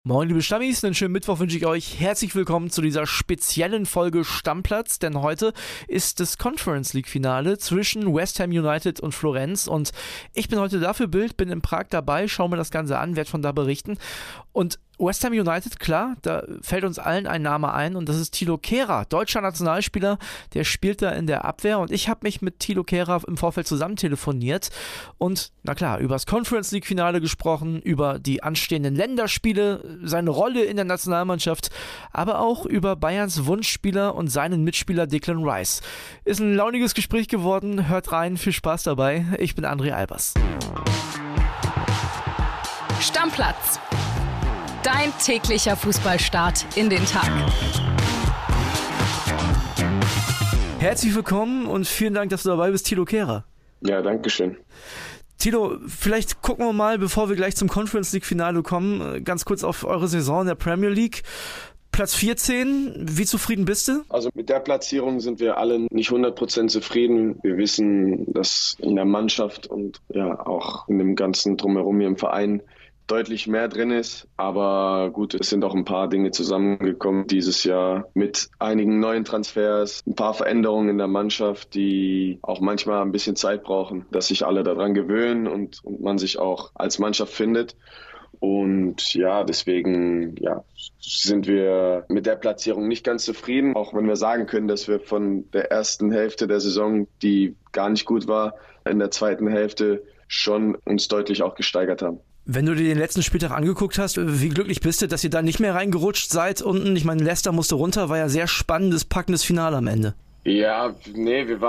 Moin liebe Stammis, einen schönen Mittwoch wünsche ich euch. Herzlich willkommen zu dieser speziellen Folge Stammplatz, denn heute ist das Conference League Finale zwischen West Ham United und Florenz und ich bin heute dafür Bild, bin in Prag dabei, schaue mir das Ganze an, werde von da berichten und West Ham United, klar, da fällt uns allen ein Name ein und das ist Thilo Kehrer, deutscher Nationalspieler, der spielt da in der Abwehr und ich habe mich mit Thilo Kehrer im Vorfeld zusammen telefoniert und, na klar, über das Conference League Finale gesprochen, über die anstehenden Länderspiele, seine Rolle in der Nationalmannschaft, aber auch über Bayerns Wunschspieler und seinen Mitspieler Declan Rice. Ist ein launiges Gespräch geworden, hört rein, viel Spaß dabei, ich bin André Albers. Stammplatz. Dein täglicher Fußballstart in den Tag. Herzlich willkommen und vielen Dank, dass du dabei bist, Thilo Kehrer. Ja, danke schön. Thilo, vielleicht gucken wir mal, bevor wir gleich zum Conference League Finale kommen, ganz kurz auf eure Saison in der Premier League. Platz 14, wie zufrieden bist du? Also mit der Platzierung sind wir alle nicht 100% zufrieden. Wir wissen, dass in der Mannschaft und ja auch in dem ganzen Drumherum hier im Verein deutlich mehr drin ist. Aber gut, es sind auch ein paar Dinge zusammengekommen dieses Jahr mit einigen neuen Transfers, ein paar Veränderungen in der Mannschaft, die auch manchmal ein bisschen Zeit brauchen, dass sich alle daran gewöhnen und man sich auch als Mannschaft findet. Und ja, deswegen sind wir mit der Platzierung nicht ganz zufrieden, auch wenn wir sagen können, dass wir von der ersten Hälfte der Saison, die gar nicht gut war, in der zweiten Hälfte schon uns deutlich auch gesteigert haben. Wenn du dir den letzten Spieltag angeguckt hast, wie glücklich bist du, dass ihr da nicht mehr reingerutscht seid unten? Ich meine, Leicester musste runter, war ja sehr spannendes, packendes Finale am Ende. Ja, nee, wir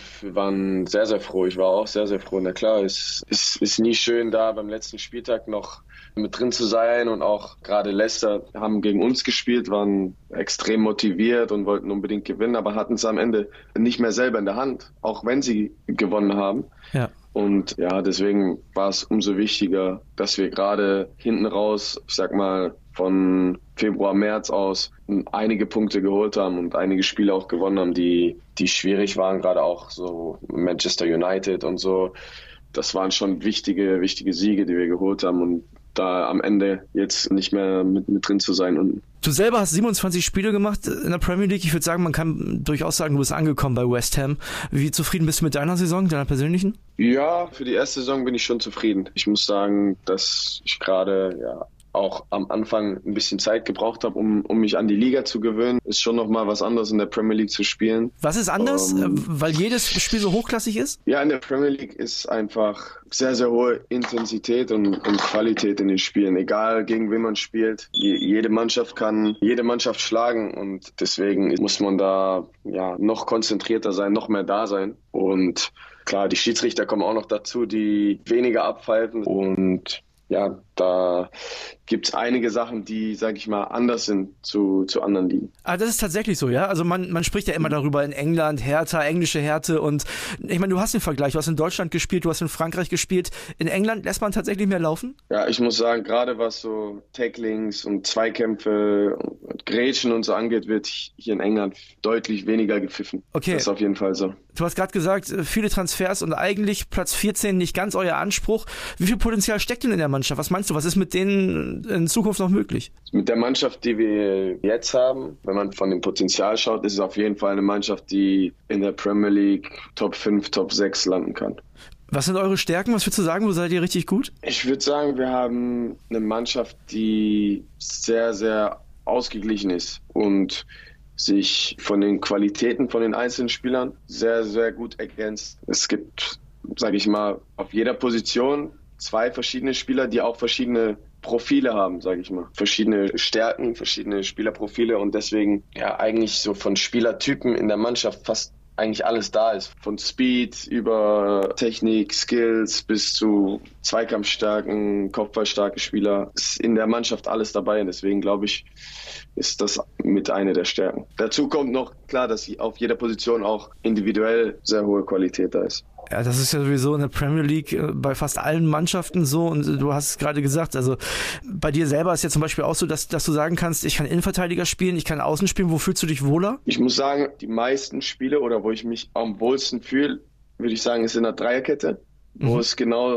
waren sehr, sehr froh. Ich war auch sehr, sehr froh. Na klar, es ist nie schön, da beim letzten Spieltag noch mit drin zu sein und auch gerade Leicester haben gegen uns gespielt, waren extrem motiviert und wollten unbedingt gewinnen, aber hatten es am Ende nicht mehr selber in der Hand, auch wenn sie gewonnen haben. Ja. Und ja, deswegen war es umso wichtiger, dass wir gerade hinten raus, ich sag mal, von Februar, März aus einige Punkte geholt haben und einige Spiele auch gewonnen haben, die schwierig waren, gerade auch so Manchester United und so. Das waren schon wichtige Siege, die wir geholt haben und da am Ende jetzt nicht mehr mit drin zu sein. Und du selber hast 27 Spiele gemacht in der Premier League. Ich würde sagen, man kann durchaus sagen, du bist angekommen bei West Ham. Wie zufrieden bist du mit deiner Saison, deiner persönlichen? Ja, für die erste Saison bin ich schon zufrieden. Ich muss sagen, dass ich gerade auch am Anfang ein bisschen Zeit gebraucht habe, um mich an die Liga zu gewöhnen. Ist schon nochmal was anderes, in der Premier League zu spielen. Was ist anders, weil jedes Spiel so hochklassig ist? Ja, in der Premier League ist einfach sehr, sehr hohe Intensität und Qualität in den Spielen. Egal, gegen wen man spielt. Jede Mannschaft kann jede Mannschaft schlagen und deswegen muss man da noch konzentrierter sein, noch mehr da sein. Und klar, die Schiedsrichter kommen auch noch dazu, die weniger abpfeifen und ja, da gibt es einige Sachen, die, sag ich mal, anders sind zu anderen Ligen. Ah, das ist tatsächlich so, ja? Also man spricht ja immer darüber in England, Hertha, englische Härte und ich meine, du hast den Vergleich, du hast in Deutschland gespielt, du hast in Frankreich gespielt. In England lässt man tatsächlich mehr laufen? Ja, ich muss sagen, gerade was so Tacklings und Zweikämpfe und Grätschen und so angeht, wird hier in England deutlich weniger gepfiffen. Okay. Das ist auf jeden Fall so. Du hast gerade gesagt, viele Transfers und eigentlich Platz 14 nicht ganz euer Anspruch. Wie viel Potenzial steckt denn in der Mannschaft? Was meinst du, was ist mit denen in Zukunft noch möglich? Mit der Mannschaft, die wir jetzt haben, wenn man von dem Potenzial schaut, ist es auf jeden Fall eine Mannschaft, die in der Premier League Top 5, Top 6 landen kann. Was sind eure Stärken? Was würdest du sagen? Wo seid ihr richtig gut? Ich würde sagen, wir haben eine Mannschaft, die sehr, sehr ausgeglichen ist und sich von den Qualitäten von den einzelnen Spielern sehr, sehr gut ergänzt. Es gibt, sage ich mal, auf jeder Position 2 verschiedene Spieler, die auch verschiedene Profile haben, sage ich mal. Verschiedene Stärken, verschiedene Spielerprofile und deswegen eigentlich so von Spielertypen in der Mannschaft fast eigentlich alles da ist. Von Speed über Technik, Skills bis zu zweikampfstarken, kopfballstarke Spieler. Ist in der Mannschaft alles dabei und deswegen glaube ich, ist das mit einer der Stärken. Dazu kommt noch klar, dass auf jeder Position auch individuell sehr hohe Qualität da ist. Ja, das ist ja sowieso in der Premier League bei fast allen Mannschaften so und du hast es gerade gesagt, also bei dir selber ist ja zum Beispiel auch so, dass du sagen kannst, ich kann Innenverteidiger spielen, ich kann Außen spielen, wo fühlst du dich wohler? Ich muss sagen, die meisten Spiele oder wo ich mich am wohlsten fühle, würde ich sagen, ist in der Dreierkette, wo es genau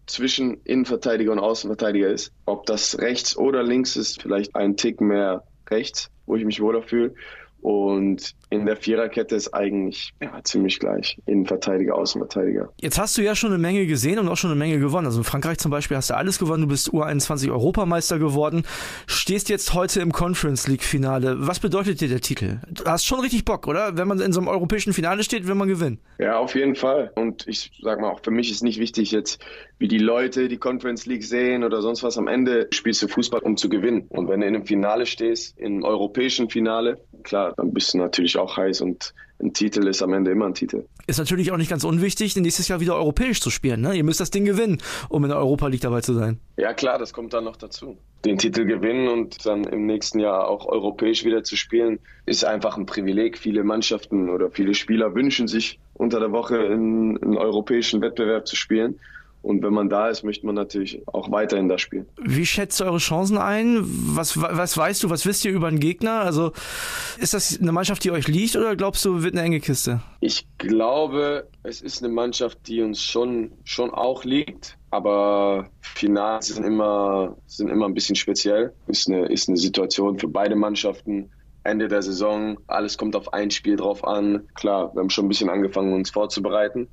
zwischen Innenverteidiger und Außenverteidiger ist. Ob das rechts oder links ist, vielleicht ein Tick mehr rechts, wo ich mich wohler fühle. Und in der Viererkette ist eigentlich ziemlich gleich. Innenverteidiger, Außenverteidiger. Jetzt hast du ja schon eine Menge gesehen und auch schon eine Menge gewonnen. Also in Frankreich zum Beispiel hast du alles gewonnen. Du bist U21 Europameister geworden. Stehst jetzt heute im Conference League Finale. Was bedeutet dir der Titel? Du hast schon richtig Bock, oder? Wenn man in so einem europäischen Finale steht, will man gewinnen. Ja, auf jeden Fall. Und ich sag mal, auch für mich ist nicht wichtig jetzt, wie die Leute die Conference League sehen oder sonst was. Am Ende spielst du Fußball, um zu gewinnen. Und wenn du in einem Finale stehst, im europäischen Finale, klar, dann bist du natürlich auch heiß und ein Titel ist am Ende immer ein Titel. Ist natürlich auch nicht ganz unwichtig, nächstes Jahr wieder europäisch zu spielen, ne? Ihr müsst das Ding gewinnen, um in der Europa League dabei zu sein. Ja klar, das kommt dann noch dazu. Den Titel gewinnen und dann im nächsten Jahr auch europäisch wieder zu spielen, ist einfach ein Privileg. Viele Mannschaften oder viele Spieler wünschen sich unter der Woche in einen europäischen Wettbewerb zu spielen. Und wenn man da ist, möchte man natürlich auch weiterhin da spielen. Wie schätzt ihr eure Chancen ein? Was weißt du, was wisst ihr über einen Gegner? Also ist das eine Mannschaft, die euch liegt oder glaubst du, wird eine enge Kiste? Ich glaube, es ist eine Mannschaft, die uns schon auch liegt. Aber Finals sind immer ein bisschen speziell. Ist eine Situation für beide Mannschaften. Ende der Saison, alles kommt auf ein Spiel drauf an. Klar, wir haben schon ein bisschen angefangen, uns vorzubereiten.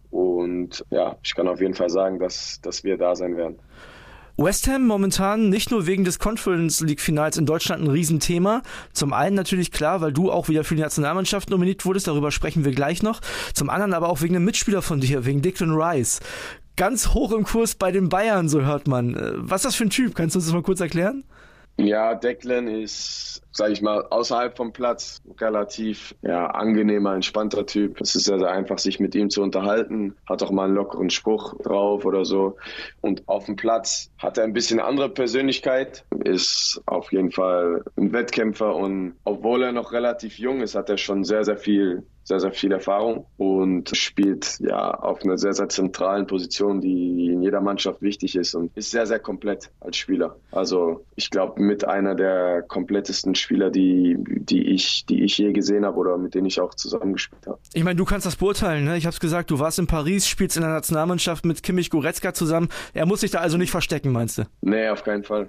Und ja, ich kann auf jeden Fall sagen, dass wir da sein werden. West Ham momentan nicht nur wegen des Conference League Finals in Deutschland ein Riesenthema. Zum einen natürlich klar, weil du auch wieder für die Nationalmannschaft nominiert wurdest, darüber sprechen wir gleich noch. Zum anderen aber auch wegen einem Mitspieler von dir, wegen Declan Rice. Ganz hoch im Kurs bei den Bayern, so hört man. Was ist das für ein Typ? Kannst du uns das mal kurz erklären? Ja, Declan ist, sage ich mal, außerhalb vom Platz relativ angenehmer, entspannter Typ. Es ist sehr, sehr einfach, sich mit ihm zu unterhalten. Hat auch mal einen lockeren Spruch drauf oder so. Und auf dem Platz hat er ein bisschen andere Persönlichkeit, ist auf jeden Fall ein Wettkämpfer und obwohl er noch relativ jung ist, hat er schon sehr, sehr viel Erfahrung und spielt auf einer sehr, sehr zentralen Position, die in jeder Mannschaft wichtig ist und ist sehr, sehr komplett als Spieler. Also ich glaube, mit einer der komplettesten Spieler, die ich je gesehen habe oder mit denen ich auch zusammengespielt habe. Ich meine, du kannst das beurteilen, ne? Ich habe es gesagt, du warst in Paris, spielst in der Nationalmannschaft mit Kimmich Goretzka zusammen. Er muss sich da also nicht verstecken, meinst du? Nee, auf keinen Fall.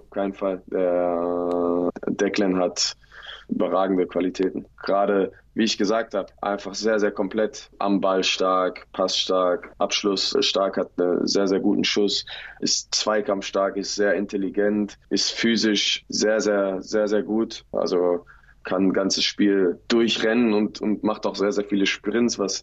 Der Declan hat überragende Qualitäten. Gerade, wie ich gesagt habe, einfach sehr, sehr komplett. Am Ball stark, passstark, Abschluss stark, hat einen sehr, sehr guten Schuss, ist zweikampfstark, ist sehr intelligent, ist physisch sehr, sehr, sehr, sehr gut. Also kann ein ganzes Spiel durchrennen und macht auch sehr, sehr viele Sprints, was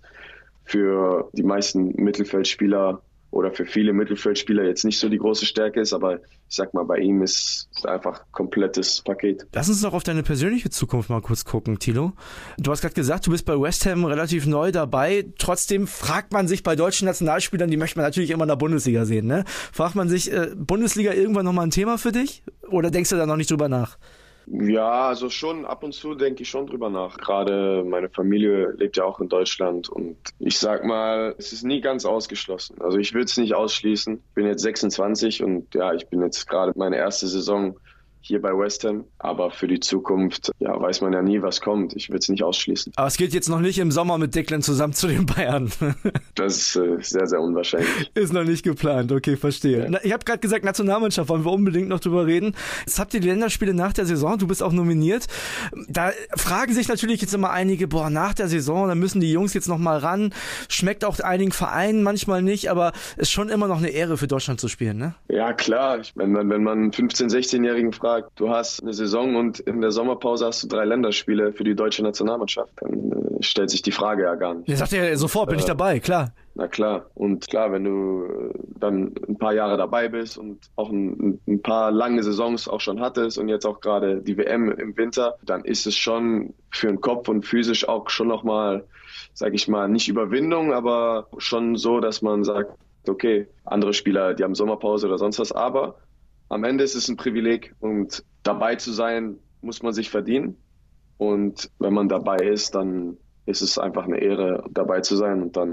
für die meisten Mittelfeldspieler oder für viele Mittelfeldspieler jetzt nicht so die große Stärke ist, aber ich sag mal, bei ihm ist einfach ein komplettes Paket. Lass uns noch auf deine persönliche Zukunft mal kurz gucken, Thilo. Du hast gerade gesagt, du bist bei West Ham relativ neu dabei. Trotzdem fragt man sich bei deutschen Nationalspielern, die möchte man natürlich immer in der Bundesliga sehen, ne? Fragt man sich, Bundesliga irgendwann nochmal ein Thema für dich? Oder denkst du da noch nicht drüber nach? Ja, also schon ab und zu denke ich schon drüber nach. Gerade meine Familie lebt ja auch in Deutschland und ich sag mal, es ist nie ganz ausgeschlossen. Also ich will es nicht ausschließen. Ich bin jetzt 26 und ich bin jetzt gerade meine erste Saison hier bei West Ham. Aber für die Zukunft, weiß man ja nie, was kommt. Ich will es nicht ausschließen. Aber es geht jetzt noch nicht im Sommer mit Declan zusammen zu den Bayern. Das ist sehr, sehr unwahrscheinlich. Ist noch nicht geplant, okay, verstehe. Ja. Ich habe gerade gesagt, Nationalmannschaft, wollen wir unbedingt noch drüber reden. Jetzt habt ihr die Länderspiele nach der Saison, du bist auch nominiert. Da fragen sich natürlich jetzt immer einige, nach der Saison, da müssen die Jungs jetzt noch mal ran. Schmeckt auch einigen Vereinen manchmal nicht, aber ist schon immer noch eine Ehre für Deutschland zu spielen, ne? Ja, klar. Wenn man einen 15-, 16-Jährigen fragt, du hast eine Saison und in der Sommerpause hast du 3 Länderspiele für die deutsche Nationalmannschaft, dann stellt sich die Frage ja gar nicht. Der sagt ja sofort, bin ich dabei, klar. Na klar. Und klar, wenn du dann ein paar Jahre dabei bist und auch ein paar lange Saisons auch schon hattest und jetzt auch gerade die WM im Winter, dann ist es schon für den Kopf und physisch auch schon nochmal, sag ich mal, nicht Überwindung, aber schon so, dass man sagt, okay, andere Spieler, die haben Sommerpause oder sonst was, aber am Ende ist es ein Privileg und dabei zu sein, muss man sich verdienen. Und wenn man dabei ist, dann ist es einfach eine Ehre, dabei zu sein. Und dann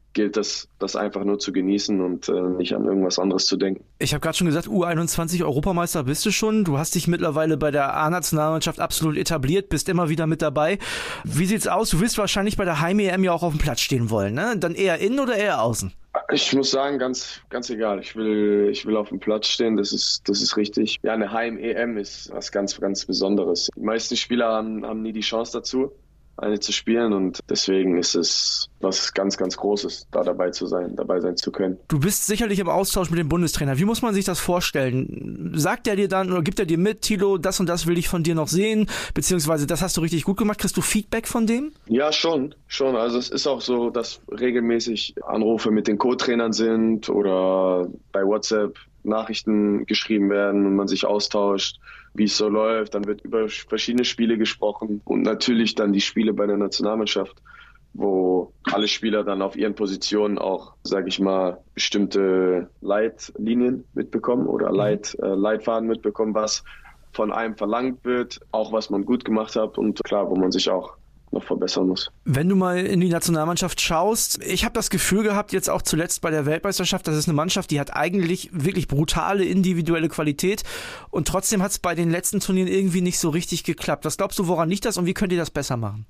gilt das einfach nur zu genießen und nicht an irgendwas anderes zu denken. Ich habe gerade schon gesagt, U21 Europameister bist du schon. Du hast dich mittlerweile bei der A-Nationalmannschaft absolut etabliert, bist immer wieder mit dabei. Wie sieht's aus? Du wirst wahrscheinlich bei der Heim-EM ja auch auf dem Platz stehen wollen, ne? Dann eher innen oder eher außen? Ich muss sagen, ganz egal. Ich will auf dem Platz stehen, das ist richtig. Ja, eine Heim-EM ist was ganz, ganz Besonderes. Die meisten Spieler haben nie die Chance dazu, eine zu spielen, und deswegen ist es was ganz, ganz Großes, dabei sein zu können. Du bist sicherlich im Austausch mit dem Bundestrainer. Wie muss man sich das vorstellen? Sagt er dir dann oder gibt er dir mit, Thilo, das und das will ich von dir noch sehen, beziehungsweise das hast du richtig gut gemacht? Kriegst du Feedback von dem? Ja, schon. Also es ist auch so, dass regelmäßig Anrufe mit den Co-Trainern sind oder bei WhatsApp Nachrichten geschrieben werden und man sich austauscht, wie es so läuft. Dann wird über verschiedene Spiele gesprochen und natürlich dann die Spiele bei der Nationalmannschaft, wo alle Spieler dann auf ihren Positionen auch, sage ich mal, bestimmte Leitlinien mitbekommen oder Leitfaden mitbekommen, was von einem verlangt wird, auch was man gut gemacht hat und klar, wo man sich auch noch verbessern muss. Wenn du mal in die Nationalmannschaft schaust, ich habe das Gefühl gehabt, jetzt auch zuletzt bei der Weltmeisterschaft, das ist eine Mannschaft, die hat eigentlich wirklich brutale individuelle Qualität und trotzdem hat es bei den letzten Turnieren irgendwie nicht so richtig geklappt. Was glaubst du, woran liegt das und wie könnt ihr das besser machen?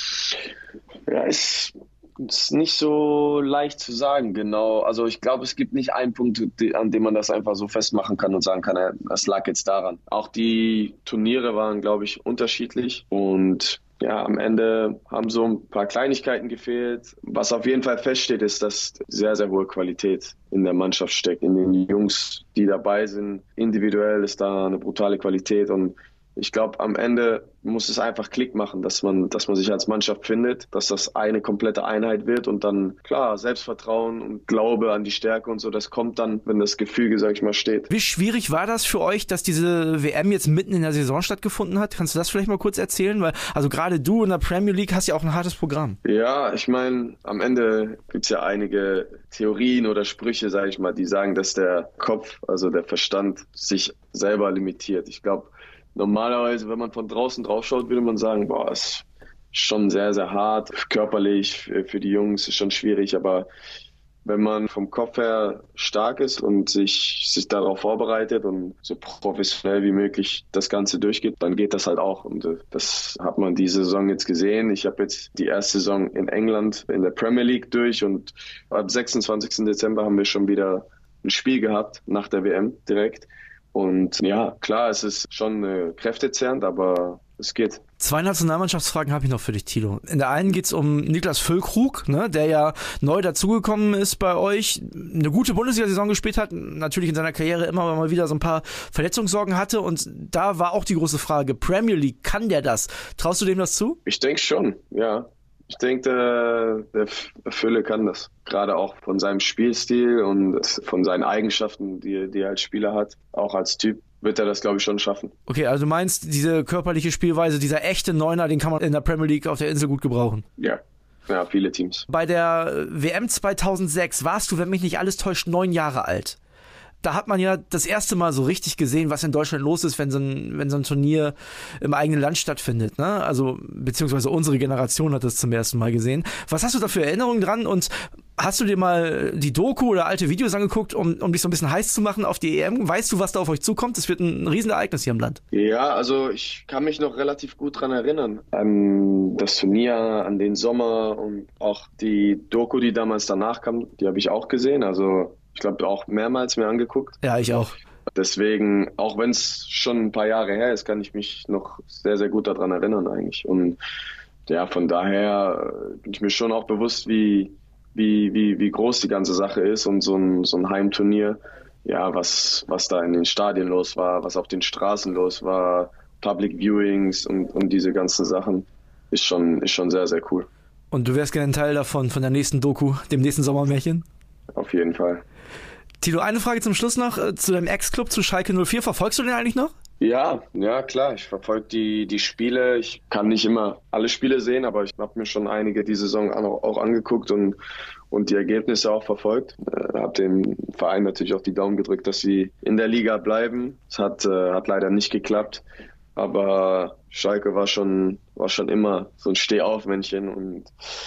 Ja, ist nicht so leicht zu sagen, genau. Also ich glaube, es gibt nicht einen Punkt, an dem man das einfach so festmachen kann und sagen kann, das lag jetzt daran. Auch die Turniere waren, glaube ich, unterschiedlich und ja, am Ende haben so ein paar Kleinigkeiten gefehlt. Was auf jeden Fall feststeht, ist, dass sehr, sehr hohe Qualität in der Mannschaft steckt, in den Jungs, die dabei sind. Individuell ist da eine brutale Qualität und ich glaube, am Ende muss es einfach Klick machen, dass man sich als Mannschaft findet, dass das eine komplette Einheit wird und dann, klar, Selbstvertrauen und Glaube an die Stärke und so, das kommt dann, wenn das Gefüge, sag ich mal, steht. Wie schwierig war das für euch, dass diese WM jetzt mitten in der Saison stattgefunden hat? Kannst du das vielleicht mal kurz erzählen? Weil, also gerade du in der Premier League hast ja auch ein hartes Programm. Ja, ich meine, am Ende gibt's ja einige Theorien oder Sprüche, sag ich mal, die sagen, dass der Kopf, also der Verstand, sich selber limitiert. Ich glaube, normalerweise, wenn man von draußen drauf schaut, würde man sagen, boah, ist schon sehr, sehr hart, körperlich für die Jungs ist schon schwierig, aber wenn man vom Kopf her stark ist und sich darauf vorbereitet und so professionell wie möglich das Ganze durchgeht, dann geht das halt auch und das hat man diese Saison jetzt gesehen. Ich habe jetzt die erste Saison in England in der Premier League durch und am 26. Dezember haben wir schon wieder ein Spiel gehabt, nach der WM direkt. Und ja, klar, es ist schon kräftezehrend, aber es geht. 2 Nationalmannschaftsfragen habe ich noch für dich, Thilo. In der einen geht es um Niklas Füllkrug, ne, der ja neu dazugekommen ist bei euch, eine gute Bundesliga-Saison gespielt hat, natürlich in seiner Karriere immer mal wieder so ein paar Verletzungssorgen hatte und da war auch die große Frage, Premier League, kann der das? Traust du dem das zu? Ich denke schon, ja. Ich denke, der Fülle kann das. Gerade auch von seinem Spielstil und von seinen Eigenschaften, die er als Spieler hat, auch als Typ, wird er das, glaube ich, schon schaffen. Okay, also du meinst, diese körperliche Spielweise, dieser echte Neuner, den kann man in der Premier League auf der Insel gut gebrauchen? Ja, viele Teams. Bei der WM 2006 warst du, wenn mich nicht alles täuscht, 9 Jahre alt. Da hat man ja das erste Mal so richtig gesehen, was in Deutschland los ist, wenn so ein Turnier im eigenen Land stattfindet, ne? Also, beziehungsweise unsere Generation hat das zum ersten Mal gesehen. Was hast du da für Erinnerungen dran und hast du dir mal die Doku oder alte Videos angeguckt, um dich so ein bisschen heiß zu machen auf die EM? Weißt du, was da auf euch zukommt? Das wird ein Riesenereignis hier im Land. Ja, also ich kann mich noch relativ gut dran erinnern. An das Turnier, an den Sommer und auch die Doku, die damals danach kam, die habe ich auch gesehen. Also ich glaube auch mehrmals mir angeguckt. Ja, ich auch. Deswegen, auch wenn es schon ein paar Jahre her ist, kann ich mich noch sehr, sehr gut daran erinnern eigentlich. Und ja, von daher bin ich mir schon auch bewusst, wie groß die ganze Sache ist und so ein Heimturnier, ja, was da in den Stadien los war, was auf den Straßen los war, Public Viewings und diese ganzen Sachen, ist schon sehr, sehr cool. Und du wärst gerne ein Teil davon, von der nächsten Doku, dem nächsten Sommermärchen? Auf jeden Fall. Tilo, eine Frage zum Schluss noch zu deinem Ex-Club, zu Schalke 04. Verfolgst du den eigentlich noch? Ja, klar. Ich verfolge die Spiele. Ich kann nicht immer alle Spiele sehen, aber ich habe mir schon einige die Saison auch angeguckt und die Ergebnisse auch verfolgt. Habe dem Verein natürlich auch die Daumen gedrückt, dass sie in der Liga bleiben. Es hat leider nicht geklappt, aber Schalke war schon immer so ein Stehaufmännchen und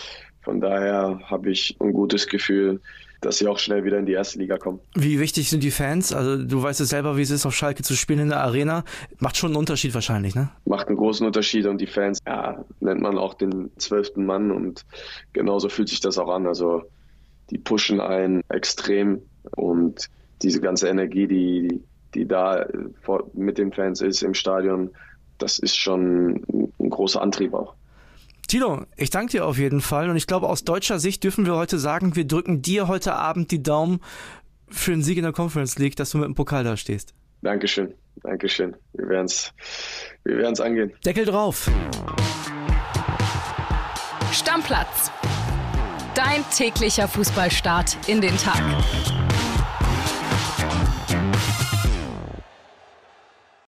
Von daher habe ich ein gutes Gefühl, dass sie auch schnell wieder in die erste Liga kommen. Wie wichtig sind die Fans? Also du weißt es selber, wie es ist, auf Schalke zu spielen in der Arena. Macht schon einen Unterschied wahrscheinlich, ne? Macht einen großen Unterschied und die Fans, nennt man auch den 12. Mann und genauso fühlt sich das auch an. Also die pushen einen extrem und diese ganze Energie, die da mit den Fans ist im Stadion, das ist schon ein großer Antrieb auch. Thilo, ich danke dir auf jeden Fall und ich glaube, aus deutscher Sicht dürfen wir heute sagen, wir drücken dir heute Abend die Daumen für den Sieg in der Conference League, dass du mit dem Pokal da stehst. Dankeschön. Wir werden's angehen. Deckel drauf. Stammplatz. Dein täglicher Fußballstart in den Tag.